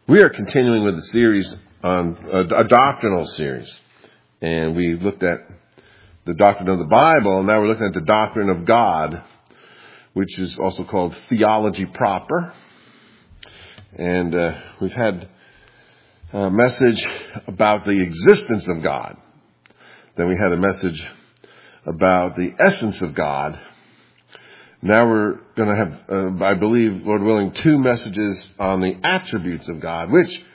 We are continuing with the series on a doctrinal series. And we looked at the doctrine of the Bible, and now we're looking at the doctrine of God, which is also called theology proper. And we've had a message about the existence of God. Then we had a message about the essence of God. Now we're going to have, I believe, Lord willing, 2 messages on the attributes of God, note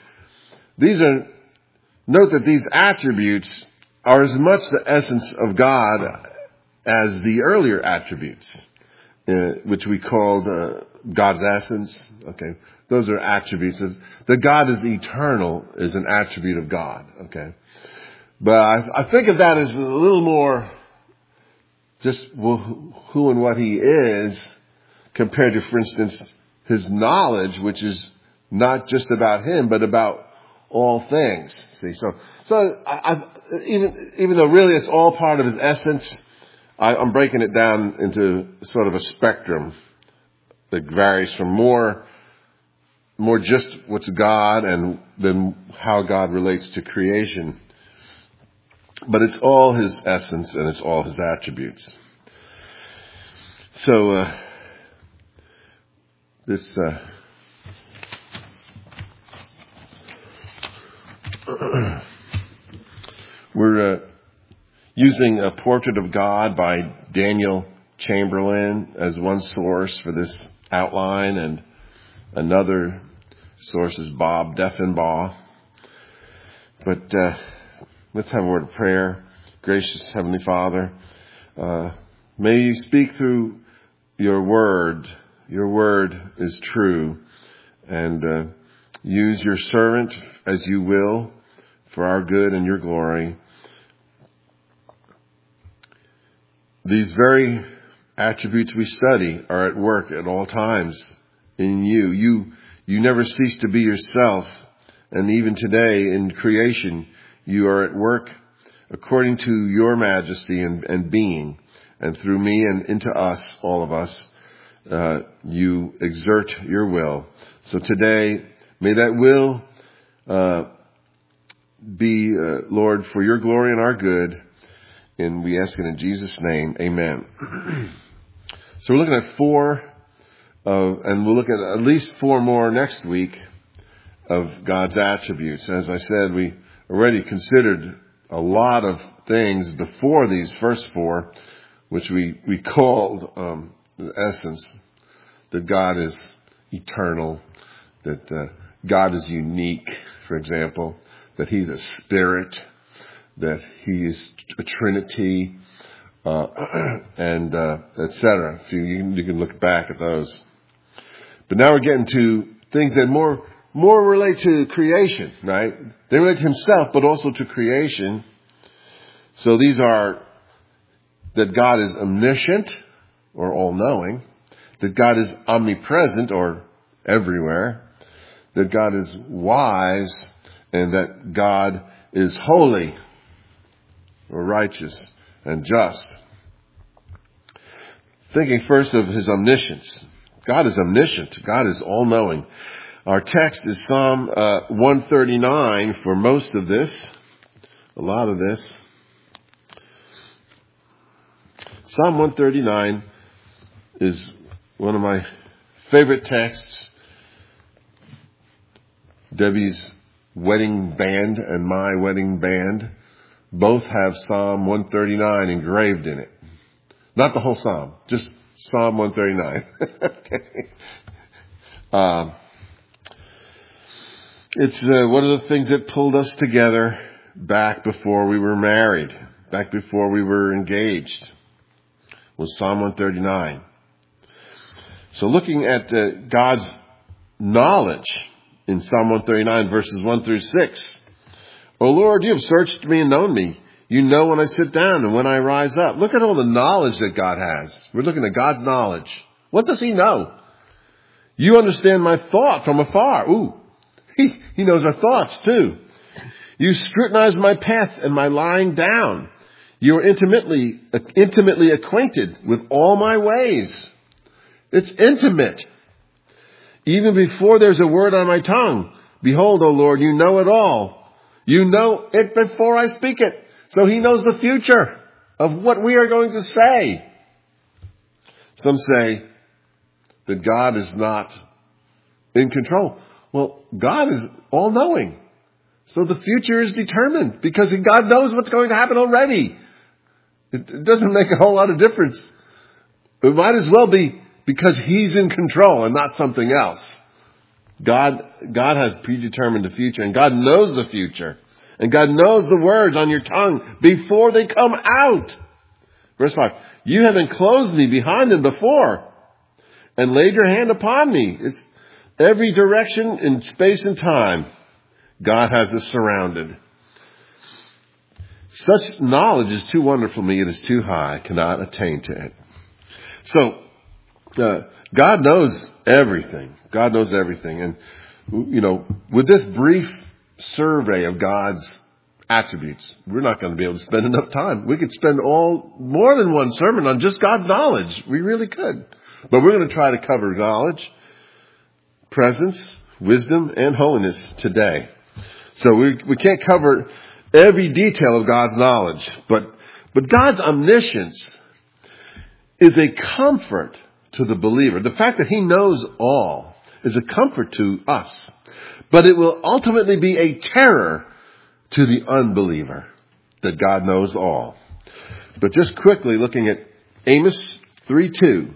that these attributes are as much the essence of God as the earlier attributes, which we called God's essence. Okay. Those are attributes. That God is eternal is an attribute of God. Okay. But I think of that as a little more just who and what he is compared to, for instance, his knowledge, which is not just about him, but about all things. See, so even though really it's all part of his essence, I'm breaking it down into sort of a spectrum that varies from more just what's God and then how God relates to creation. But it's all his essence and it's all his attributes. So, we're using A Portrait of God by Daniel Chamberlain as one source for this outline, and another source is Bob Deffinbaugh. But let's have a word of prayer. Gracious Heavenly Father, may you speak through your word. Your word is true. And use your servant as you will for our good and your glory. These very attributes we study are at work at all times in you. You never cease to be yourself. And even today in creation, you are at work according to your majesty and being. And through me and into us, all of us, you exert your will. So today, may that will be, Lord, for your glory and our good. And we ask it in Jesus' name. Amen. So we're looking at 4, and we'll look at least 4 more next week of God's attributes. As I said, we already considered a lot of things before these first 4, which we called the essence, that God is eternal, that God is unique, for example, that he's a spirit, that he is a trinity, and etc. You can look back at those. But now we're getting to things that more relate to creation, right? They relate to himself, but also to creation. So these are that God is omniscient or all-knowing, that God is omnipresent or everywhere, that God is wise, and that God is holy or righteous and just. Thinking first of his omniscience. God is omniscient. God is all-knowing. Our text is Psalm 139 for most of this, a lot of this. Psalm 139 is one of my favorite texts. Debbie's wedding band and my wedding band both have Psalm 139 engraved in it. Not the whole Psalm, just Psalm 139. It's one of the things that pulled us together back before we were married, back before we were engaged, was Psalm 139. So looking at God's knowledge in Psalm 139, verses 1 through 6. O Lord, you have searched me and known me. You know when I sit down and when I rise up. Look at all the knowledge that God has. We're looking at God's knowledge. What does he know? You understand my thought from afar. Ooh, he knows our thoughts too. You scrutinize my path and my lying down. You are intimately acquainted with all my ways. It's intimate. Even before there's a word on my tongue, Behold, O Lord, you know it all. You know it before I speak it. So he knows the future of what we are going to say. Some say that God is not in control. Well, God is all-knowing. So the future is determined because God knows what's going to happen already. It doesn't make a whole lot of difference. It might as well be because he's in control and not something else. God has predetermined the future, and God knows the future. And God knows the words on your tongue before they come out. Verse 5, you have enclosed me behind and before and laid your hand upon me. It's every direction in space and time. God has us surrounded. Such knowledge is too wonderful for me. It is too high. I cannot attain to it. So, God knows everything. God knows everything. And, with this brief survey of God's attributes, we're not going to be able to spend enough time. We could spend more than one sermon on just God's knowledge. We really could. But we're going to try to cover knowledge, presence, wisdom, and holiness today. So we can't cover every detail of God's knowledge, but God's omniscience is a comfort to the believer. The fact that he knows all is a comfort to us, but it will ultimately be a terror to the unbeliever that God knows all. But just quickly looking at Amos 3:2.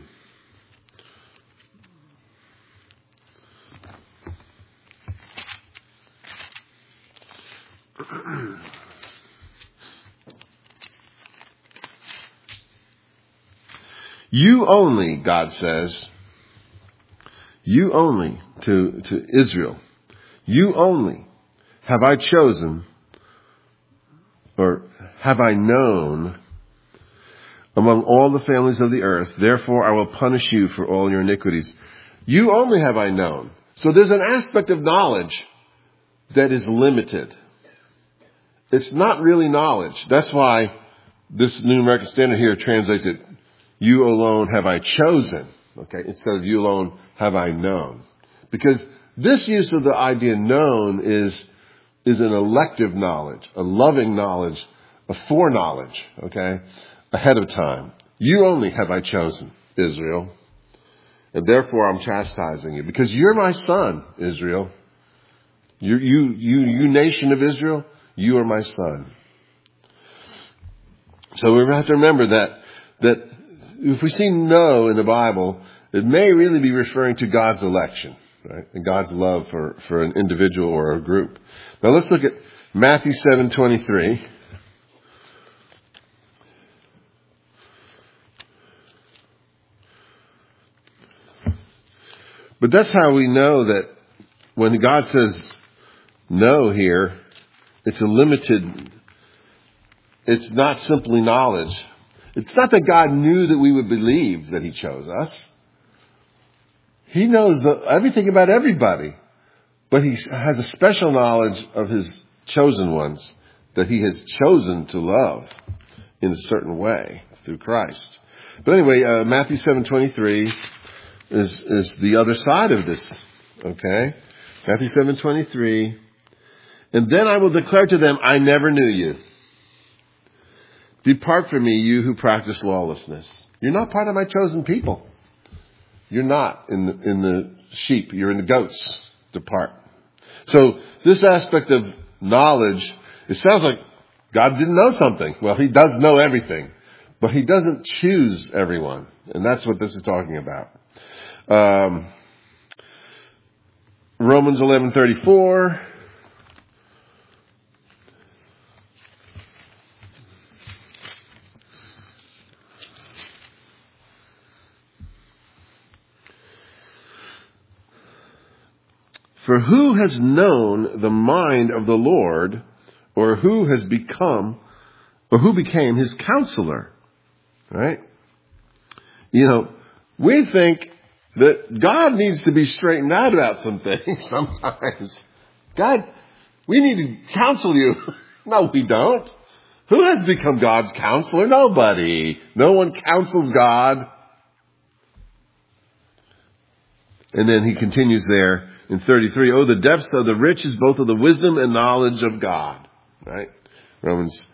You only, God says, you only to Israel, you only have I chosen, or have I known among all the families of the earth. Therefore I will punish you for all your iniquities. You only have I known. So there's an aspect of knowledge that is limited. It's not really knowledge. That's why this New American Standard here translates it, you alone have I chosen, okay, instead of you alone have I known. Because this use of the idea known is an elective knowledge, a loving knowledge, a foreknowledge, okay, ahead of time. You only have I chosen, Israel, and therefore I'm chastising you, because you're my son, Israel. You nation of Israel, you are my son. So we have to remember that if we see know in the Bible, it may really be referring to God's election, right? And God's love for an individual or a group. Now let's look at Matthew 7:23. But that's how we know that when God says no here, it's not simply knowledge. It's not that God knew that we would believe that he chose us. He knows everything about everybody. But he has a special knowledge of his chosen ones that he has chosen to love in a certain way through Christ. But anyway, Matthew 7:23 is the other side of this. Okay? Matthew 7:23. And then I will declare to them, I never knew you. Depart from me, you who practice lawlessness. You're not part of my chosen people. You're not in the sheep. You're in the goats. Depart. So this aspect of knowledge, it sounds like God didn't know something. Well, he does know everything, but he doesn't choose everyone. And that's what this is talking about. Romans 11:34. For who has known the mind of the Lord, or who became his counselor? Right? We think that God needs to be straightened out about some things sometimes. God, we need to counsel you. No, we don't. Who has become God's counselor? Nobody. No one counsels God. And then he continues there in 33. Oh, the depths of the riches, both of the wisdom and knowledge of God. Right? Romans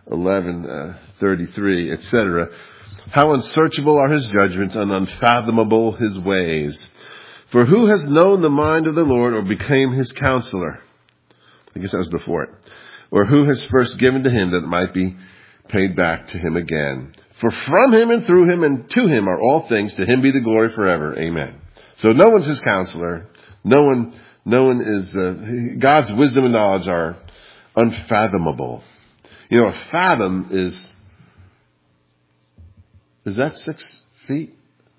11:33, etc. How unsearchable are his judgments and unfathomable his ways. For who has known the mind of the Lord or became his counselor? I guess that was before it. Or who has first given to him that it might be paid back to him again? For from him and through him and to him are all things. To him be the glory forever. Amen. So no one's his counselor. No one is, God's wisdom and knowledge are unfathomable. You know, a fathom is that 6 feet?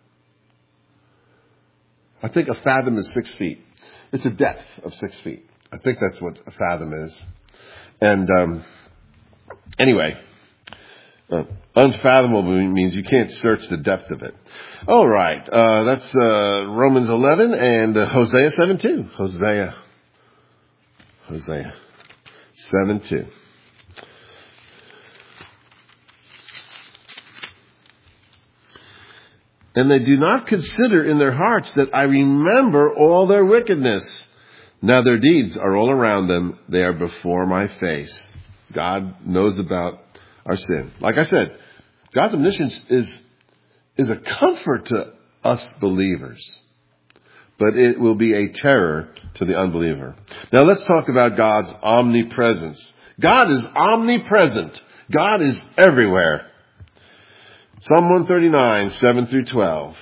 I think a fathom is 6 feet. It's a depth of 6 feet. I think that's what a fathom is. And anyway, unfathomable means you can't search the depth of it. All right, that's Romans 11 and Hosea 7:2. Hosea 7:2. And they do not consider in their hearts that I remember all their wickedness. Now their deeds are all around them. They are before my face. God knows about our sin. Like I said, God's omniscience is a comfort to us believers. But it will be a terror to the unbeliever. Now let's talk about God's omnipresence. God is omnipresent. God is everywhere. Psalm 139, 7 through 12.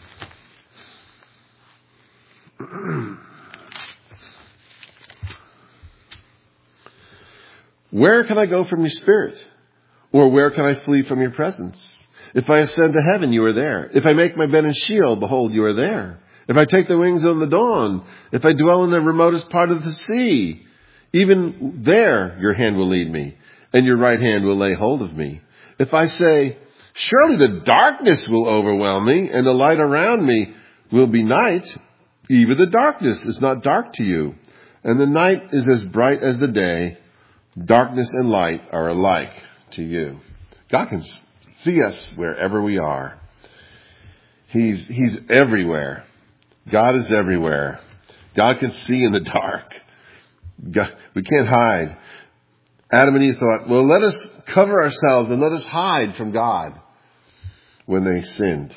Where can I go from your spirit? Or where can I flee from your presence? If I ascend to heaven, you are there. If I make my bed in Sheol, behold, you are there. If I take the wings on the dawn, if I dwell in the remotest part of the sea, even there your hand will lead me, and your right hand will lay hold of me. If I say, surely the darkness will overwhelm me, and the light around me will be night, even the darkness is not dark to you, and the night is as bright as the day. Darkness and light are alike to you. God can see us wherever we are. He's everywhere. God is everywhere. God can see in the dark. God, we can't hide. Adam and Eve thought, well, let us cover ourselves and let us hide from God when they sinned.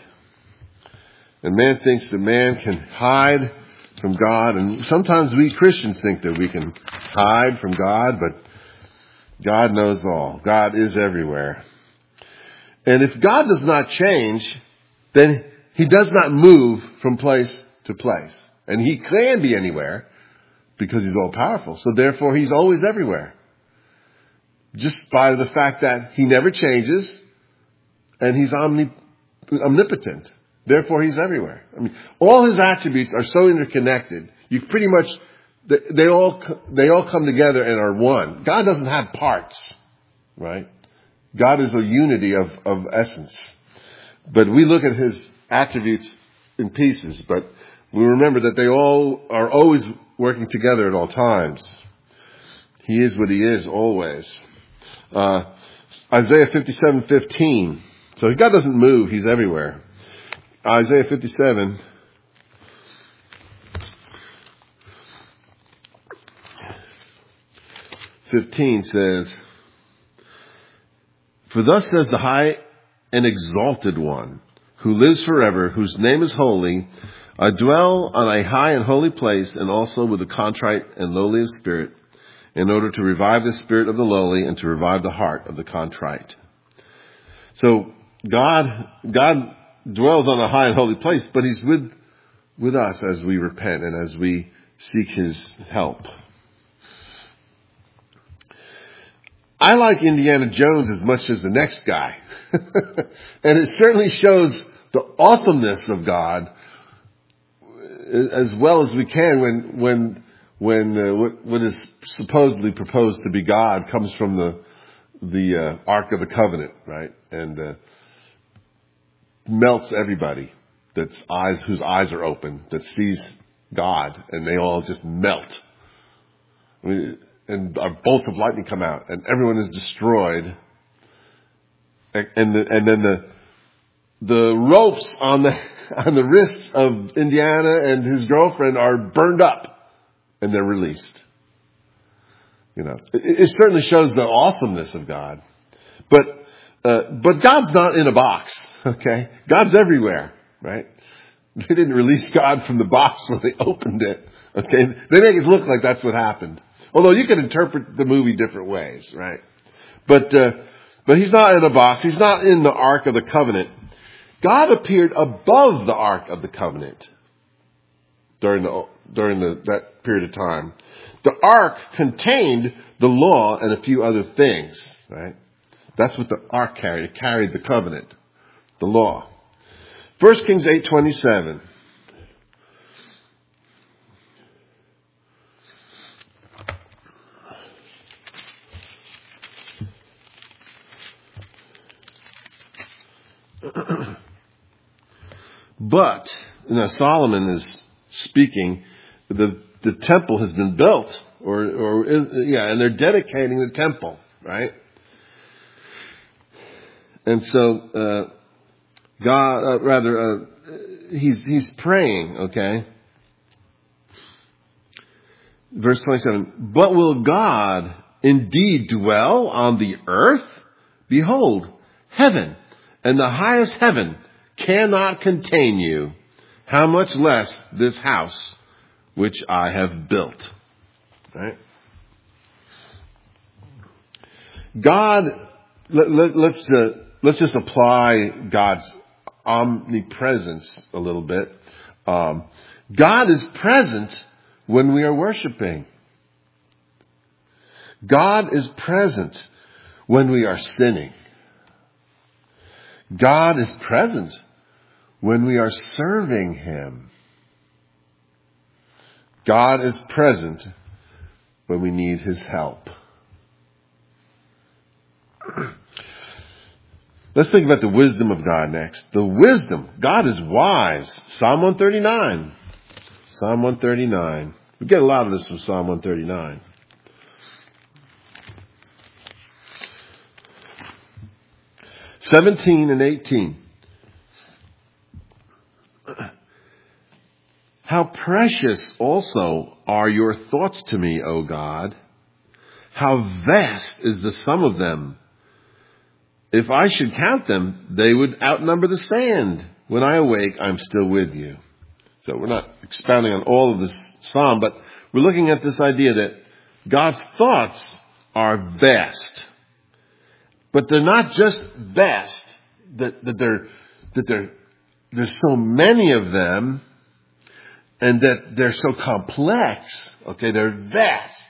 And man thinks that man can hide from God. And sometimes we Christians think that we can hide from God, but God knows all. God is everywhere. And if God does not change, then he does not move from place to place. And he can be anywhere because he's all powerful. So therefore he's always everywhere. Just by the fact that he never changes and he's omnipotent. Therefore he's everywhere. I mean, all his attributes are so interconnected. You pretty much, they all come together and are one. God doesn't have parts, right? God is a unity of essence. But we look at his attributes in pieces, but we remember that they all are always working together at all times. He is what he is always. Isaiah 57:15. So God doesn't move, he's everywhere. Isaiah 57:15 says, for thus says the high and exalted one, who lives forever, whose name is holy, I dwell on a high and holy place, and also with the contrite and lowly of spirit, in order to revive the spirit of the lowly and to revive the heart of the contrite. So God dwells on a high and holy place, but he's with us as we repent and as we seek his help. I like Indiana Jones as much as the next guy. And it certainly shows the awesomeness of God as well as we can when what is supposedly proposed to be God comes from the Ark of the Covenant, right? And melts everybody whose eyes are open, that sees God, and they all just melt. I mean, and bolts of lightning come out, and everyone is destroyed. And then the ropes on the on the wrists of Indiana and his girlfriend are burned up and they're released. It certainly shows the awesomeness of God. But God's not in a box, okay? God's everywhere, right? They didn't release God from the box when they opened it, okay? They make it look like that's what happened. Although you can interpret the movie different ways, right? But he's not in a box. He's not in the Ark of the Covenant. God appeared above the Ark of the Covenant during that period of time. The Ark contained the law and a few other things, right? That's what the Ark carried. It carried the covenant, the law. 1 Kings 8:27. But, Solomon is speaking, the temple has been built, and they're dedicating the temple, right? And so, he's praying, okay? Verse 27, but will God indeed dwell on the earth? Behold, heaven and the highest heaven cannot contain you. How much less this house which I have built. Right? God, let's just apply God's omnipresence a little bit. God is present when we are worshiping. God is present when we are sinning. God is present when we are serving Him. God is present when we need His help. Let's think about the wisdom of God next. The wisdom. God is wise. Psalm 139. Psalm 139. We get a lot of this from Psalm 139. (17 and 18). How precious also are your thoughts to me, O God. How vast is the sum of them. If I should count them, they would outnumber the sand. When I awake, I'm still with you. So we're not expounding on all of this psalm, but we're looking at this idea that God's thoughts are vast. But they're not just vast, there's so many of them, and that they're so complex. Okay, they're vast.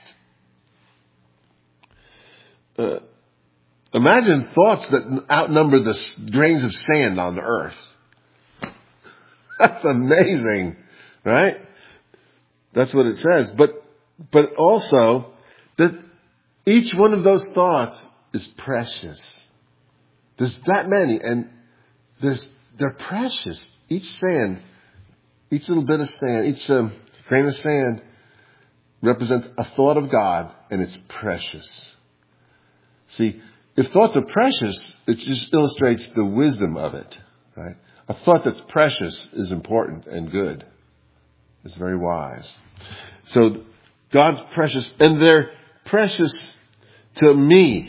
Imagine thoughts that outnumber the grains of sand on the earth. That's amazing, right? That's what it says. But also that each one of those thoughts is precious. There's that many, and they're precious. Each little bit of sand, each grain of sand represents a thought of God, and it's precious. See, if thoughts are precious, it just illustrates the wisdom of it, right? A thought that's precious is important and good. It's very wise. So God's precious, and they're precious to me.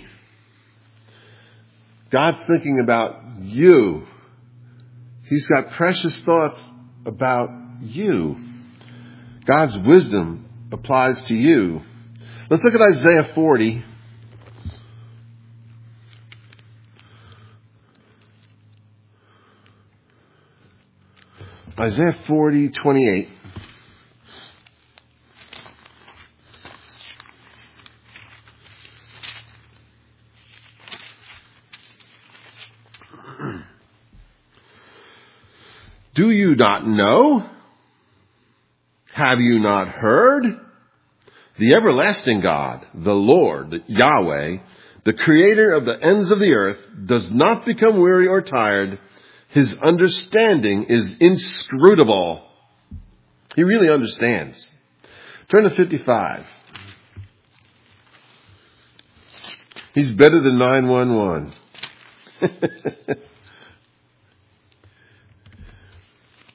God's thinking about you. He's got precious thoughts about you. God's wisdom applies to you. Let's look at Isaiah 40. Isaiah 40:28. Do you not know? Have you not heard? The everlasting God, the Lord, Yahweh, the creator of the ends of the earth, does not become weary or tired. His understanding is inscrutable. He really understands. Turn to 55. He's better than 911.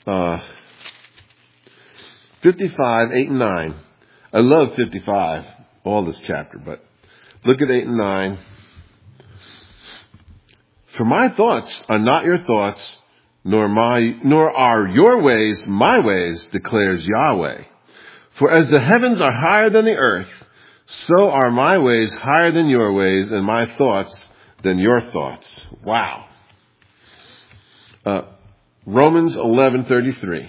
55, 8 and 9. I love 55, all this chapter, but look at 8 and 9. For my thoughts are not your thoughts, nor are your ways my ways, declares Yahweh. For as the heavens are higher than the earth, so are my ways higher than your ways, and my thoughts than your thoughts. Wow. Romans 11:33.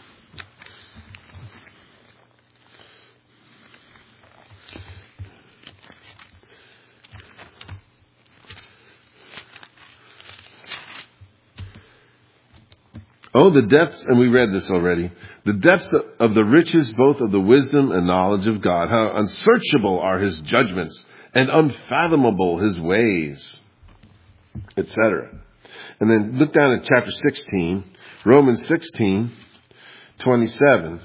Oh, the depths, and we read this already, the depths of the riches both of the wisdom and knowledge of God. How unsearchable are his judgments and unfathomable his ways, etc. And then look down at chapter 16, Romans 16:27.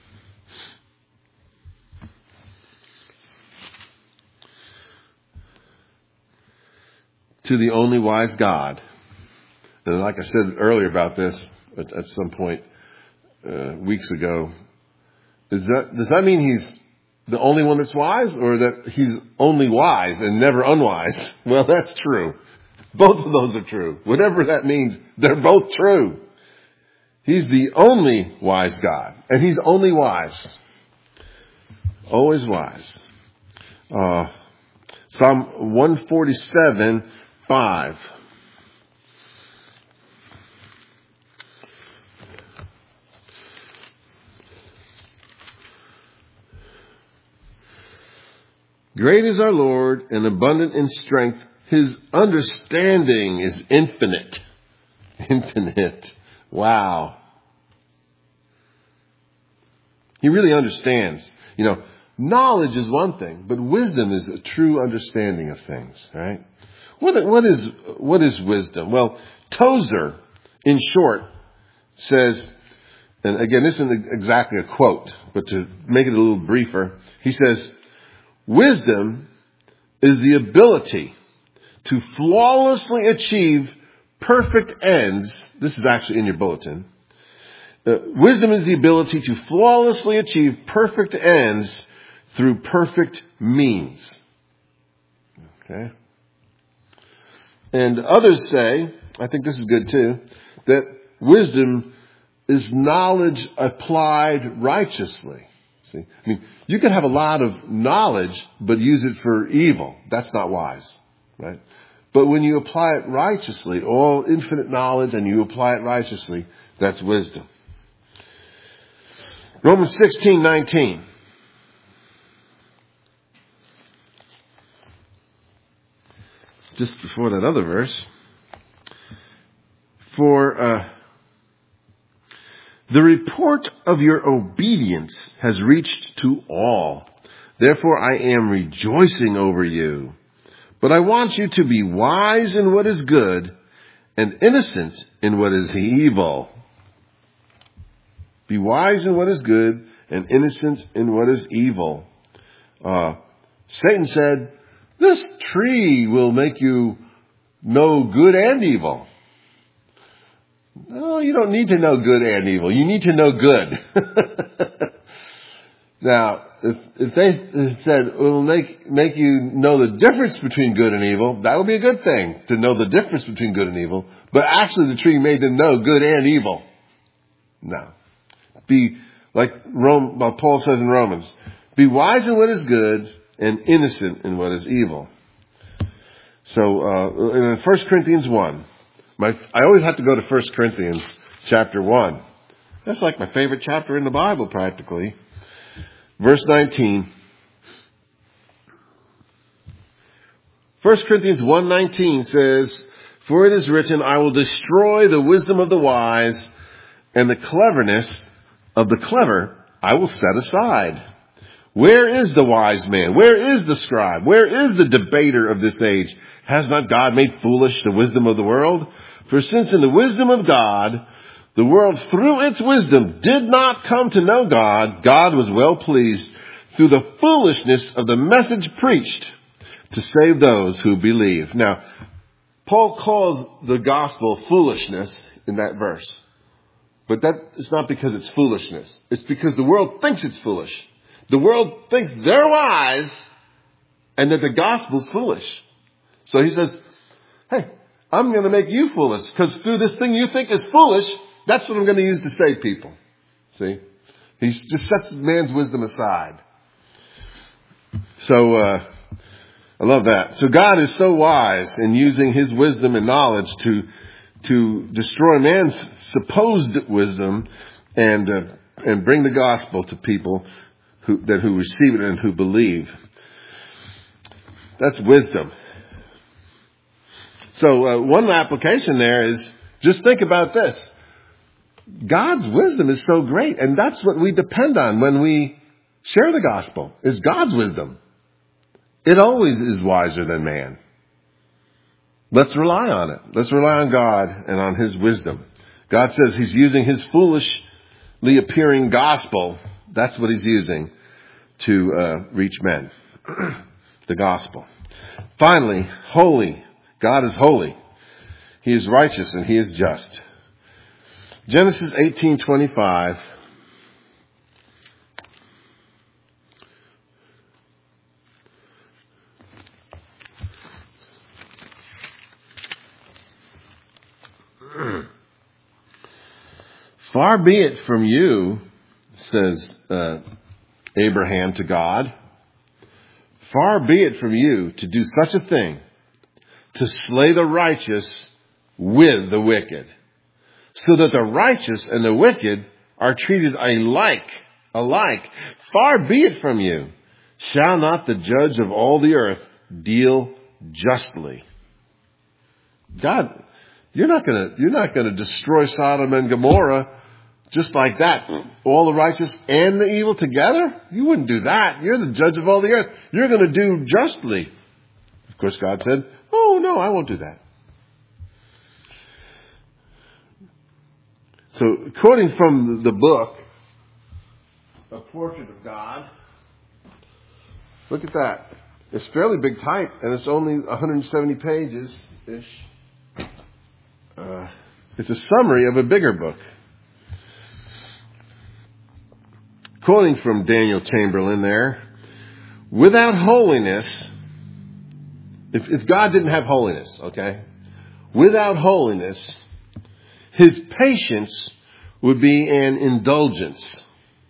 To the only wise God. And like I said earlier about this, at some point weeks ago, does that mean he's the only one that's wise, or that he's only wise and never unwise? Well, that's true. Both of those are true. Whatever that means, they're both true. He's the only wise God, and he's only wise. Always wise. Psalm 147:5. Great is our Lord and abundant in strength. His understanding is infinite. Infinite. Wow. He really understands. Knowledge is one thing, but wisdom is a true understanding of things, right? What is wisdom? Well, Tozer, in short, says, and again, this isn't exactly a quote, but to make it a little briefer, he says, wisdom is the ability to flawlessly achieve perfect ends. This is actually in your bulletin. Wisdom is the ability to flawlessly achieve perfect ends through perfect means. Okay. And others say, I think this is good too, that wisdom is knowledge applied righteously. See, you can have a lot of knowledge, but use it for evil. That's not wise, right? But when you apply it righteously, all infinite knowledge, and you apply it righteously, that's wisdom. Romans 16:19. Just before that other verse. For the report of your obedience has reached to all. Therefore I am rejoicing over you. But I want you to be wise in what is good and innocent in what is evil. Be wise in what is good and innocent in what is evil. Satan said, this tree will make you know good and evil. No, you don't need to know good and evil. You need to know good. Now, if they said it will make you know the difference between good and evil, that would be a good thing, to know the difference between good and evil. But actually the tree made them know good and evil. No. Be like Paul says in Romans, be wise in what is good and innocent in what is evil. So in 1 Corinthians 1, I always have to go to 1 Corinthians chapter 1. That's like my favorite chapter in the Bible practically. Verse 19. 1 Corinthians 1:19 says, for it is written, I will destroy the wisdom of the wise, and the cleverness of the clever I will set aside. Where is the wise man? Where is the scribe? Where is the debater of this age? Has not God made foolish the wisdom of the world? For since in the wisdom of God, the world through its wisdom did not come to know God, God was well pleased through the foolishness of the message preached to save those who believe. Now, Paul calls the gospel foolishness in that verse. But that is not because it's foolishness. It's because the world thinks it's foolish. The world thinks they're wise and that the gospel's foolish. So he says, hey, I'm going to make you foolish because through this thing you think is foolish, that's what I'm going to use to save people. See? He just sets man's wisdom aside. So, I love that. So God is so wise in using his wisdom and knowledge to destroy man's supposed wisdom and bring the gospel to people who receive it and who believe. That's wisdom. So one application there is just think about this. God's wisdom is so great, and that's what we depend on when we share the gospel, is God's wisdom. It always is wiser than man. Let's rely on it. Let's rely on God and on his wisdom. God says he's using his foolishly appearing gospel. That's what he's using to reach men. The gospel. Finally, holy. God is holy. He is righteous and he is just. Genesis 18:25. Far be it from you, says Abraham to God, far be it from you to do such a thing, to slay the righteous with the wicked, so that the righteous and the wicked are treated alike. Far be it from you. Shall not the judge of all the earth deal justly? God, you're not going to destroy Sodom and Gomorrah just like that. All the righteous and the evil together? You wouldn't do that. You're the judge of all the earth. You're going to do justly. Of course, God said, oh, no, I won't do that. So, quoting from the book, A Portrait of God, look at that. It's fairly big type, and it's only 170 pages-ish. It's a summary of a bigger book. Quoting from Daniel Chamberlain there, without holiness, if God didn't have holiness, okay, without holiness, his patience would be an indulgence.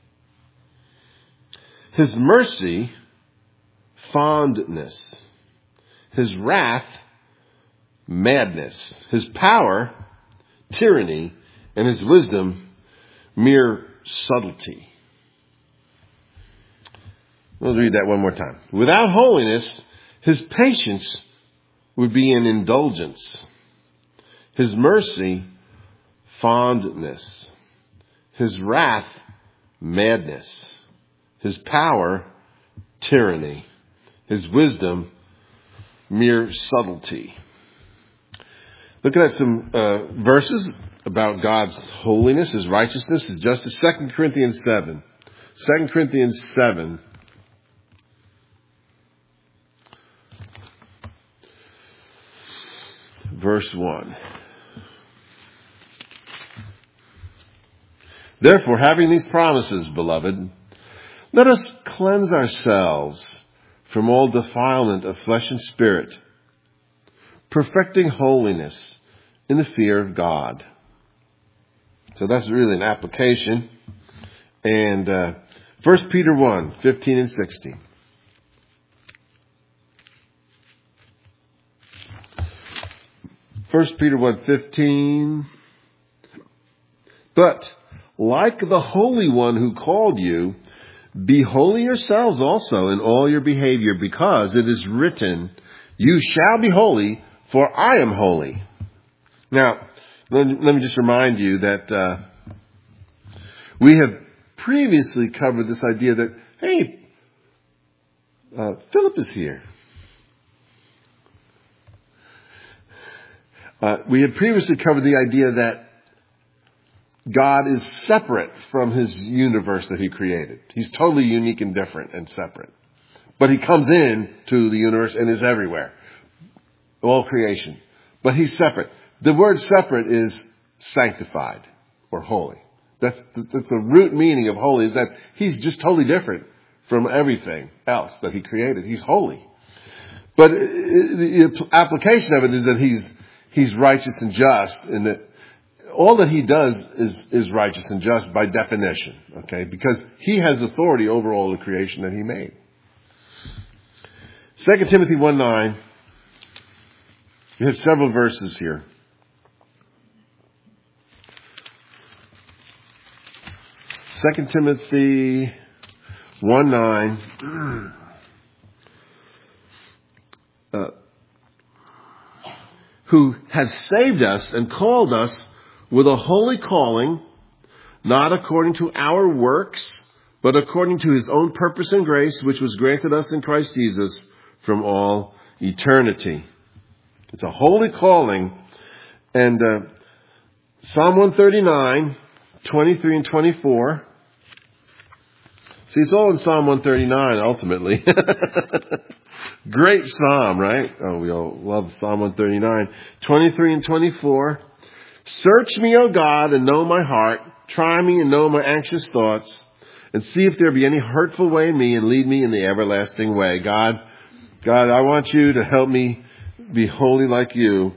His mercy, fondness. His wrath, madness. His power, tyranny. And his wisdom, mere subtlety. Let's read that one more time. Without holiness, his patience would be an indulgence. His mercy, fondness. His wrath, madness. His power, tyranny. His wisdom, mere subtlety. Looking at some verses about God's holiness, his righteousness, his justice. 2 Corinthians 7. 2 Corinthians 7. Verse 1. Therefore, having these promises, beloved, let us cleanse ourselves from all defilement of flesh and spirit, perfecting holiness in the fear of God. So that's really an application. And 1 Peter 1, 15 and 16. 1 Peter 1:15. But like the Holy One who called you, be holy yourselves also in all your behavior, because it is written, you shall be holy, for I am holy. Now, let me just remind you that we have previously covered this idea that, hey, Philip is here. We had previously covered the idea that God is separate from his universe that he created. He's totally unique and different and separate. But he comes in to the universe and is everywhere. All creation. But he's separate. The word separate is sanctified or holy. That's the root meaning of holy, is that he's just totally different from everything else that he created. He's holy. But the application of it is that he's righteous and just, and that all that he does is righteous and just by definition, okay? Because he has authority over all the creation that he made. 2 Timothy 1:9. We have several verses here. 2 Timothy 1:9. Who has saved us and called us with a holy calling, not according to our works, but according to his own purpose and grace, which was granted us in Christ Jesus from all eternity. It's a holy calling. And Psalm 139, 23 and 24. See, it's all in Psalm 139, ultimately. Great psalm, right? Oh, we all love Psalm 139. 23 and 24. Search me, O God, and know my heart. Try me and know my anxious thoughts. And see if there be any hurtful way in me, and lead me in the everlasting way. God, I want you to help me be holy like you.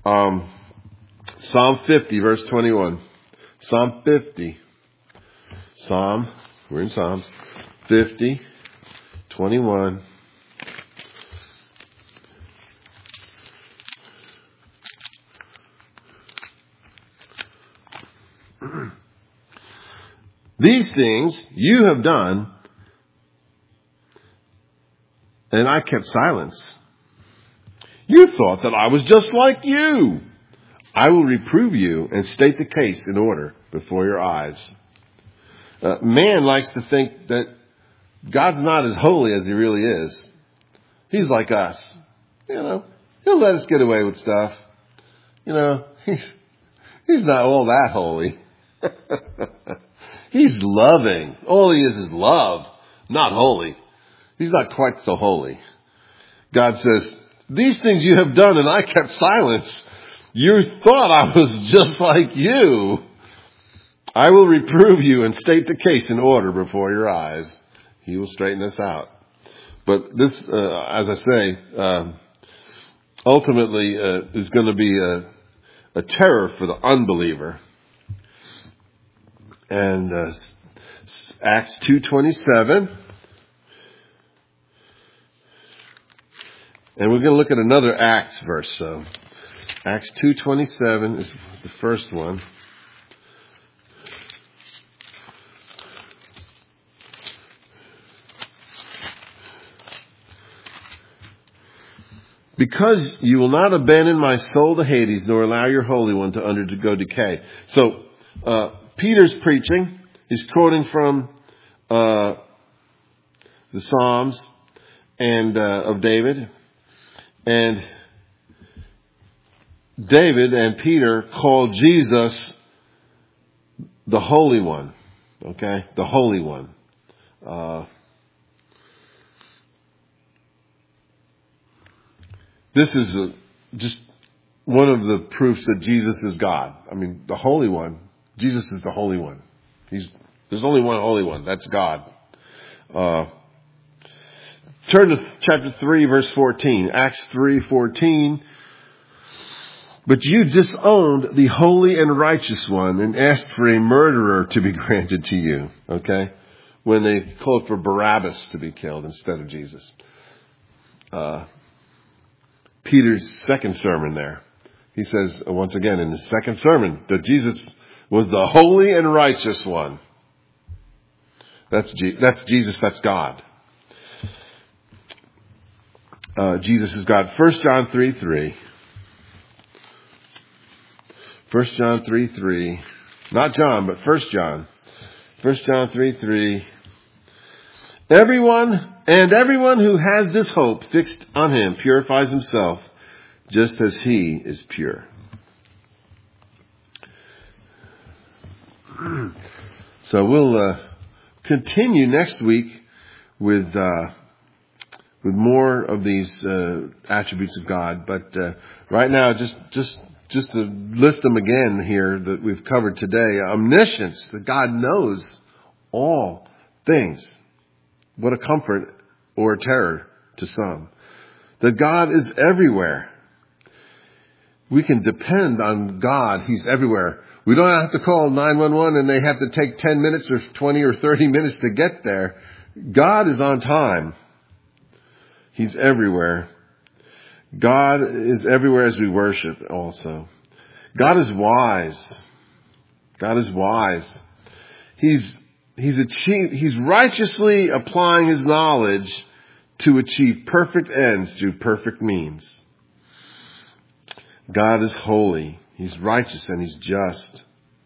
Psalm 50, verse 21. Psalm 50. We're in Psalms. 50, 21. These things you have done, and I kept silence. You thought that I was just like you. I will reprove you and state the case in order before your eyes. Man likes to think that God's not as holy as he really is. He's like us. He'll let us get away with stuff. He's not all that holy. He's loving. All he is love, not holy. He's not quite so holy. God says, these things you have done and I kept silence. You thought I was just like you. I will reprove you and state the case in order before your eyes. He will straighten us out. But this, as I say, ultimately is going to be a terror for the unbeliever. And Acts 2:27. And we're going to look at another Acts verse. So Acts 2:27 is the first one. Because you will not abandon my soul to Hades, nor allow your Holy One to undergo decay. So, Peter's preaching. He's quoting from the Psalms and of David. And David and Peter called Jesus the Holy One. Okay? The Holy One. This is just one of the proofs that Jesus is God. I mean, the Holy One. Jesus is the Holy One. There's only one Holy One. That's God. Turn to chapter 3, verse 14. Acts 3:14. But you disowned the holy and righteous one and asked for a murderer to be granted to you. Okay? When they called for Barabbas to be killed instead of Jesus. Peter's second sermon there. He says, once again, in his second sermon, that Jesus was the holy and righteous one. That's Jesus, that's God. Jesus is God. 1 John 3:3. 1 John 3:3. Not John, but 1 John. 1 John 3:3. Everyone who has this hope fixed on him purifies himself just as he is pure. So we'll continue next week with more of these attributes of God. But right now, just just to list them again here that we've covered today. Omniscience, that God knows all things. What a comfort or a terror to some. That God is everywhere. We can depend on God. He's everywhere. We don't have to call 911 and they have to take 10 minutes or 20 or 30 minutes to get there. God is on time. He's everywhere. God is everywhere as we worship also. God is wise. God is wise. He's righteously applying his knowledge to achieve perfect ends through perfect means. God is holy. He's righteous and he's just.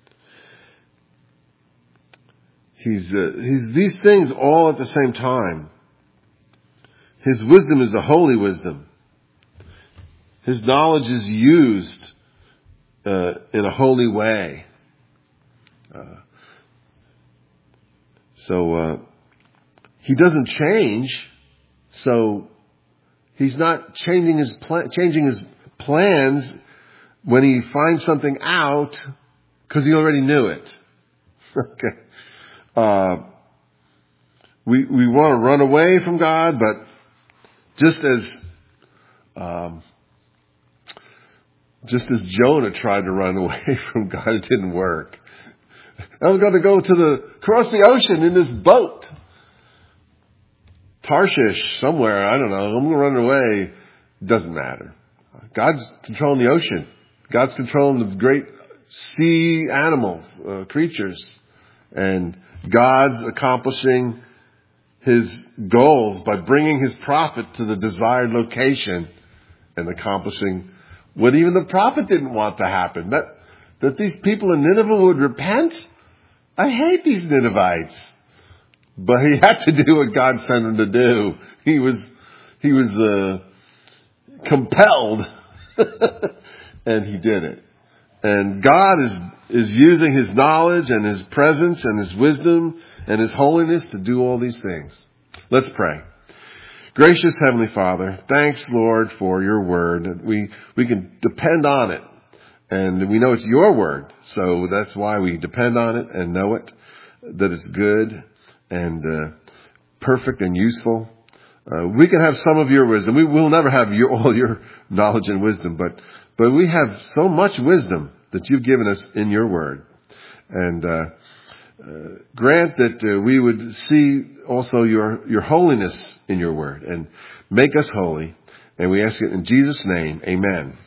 He's these things all at the same time. His wisdom is a holy wisdom. His knowledge is used in a holy way. So he doesn't change. So he's not changing his plans when he finds something out because he already knew it. Okay. We want to run away from God, but just as Jonah tried to run away from God, it didn't work. I was going to go cross the ocean in this boat. Tarshish, somewhere, I don't know. I'm going to run away. Doesn't matter. God's controlling the ocean. God's controlling the great sea animals, creatures. And God's accomplishing his goals by bringing his prophet to the desired location and accomplishing what even the prophet didn't want to happen. That these people in Nineveh would repent. I hate these Ninevites. But he had to do what God sent him to do. He was compelled. And he did it. And God is using his knowledge and his presence and his wisdom and his holiness to do all these things. Let's pray. Gracious Heavenly Father, thanks, Lord, for your word. We can depend on it. And we know it's your word. So that's why we depend on it and know it, that it's good and perfect and useful. We can have some of your wisdom. We will never have all your knowledge and wisdom, but we have so much wisdom that you've given us in your word. And grant that we would see also your holiness in your word and make us holy. And we ask it in Jesus' name. Amen.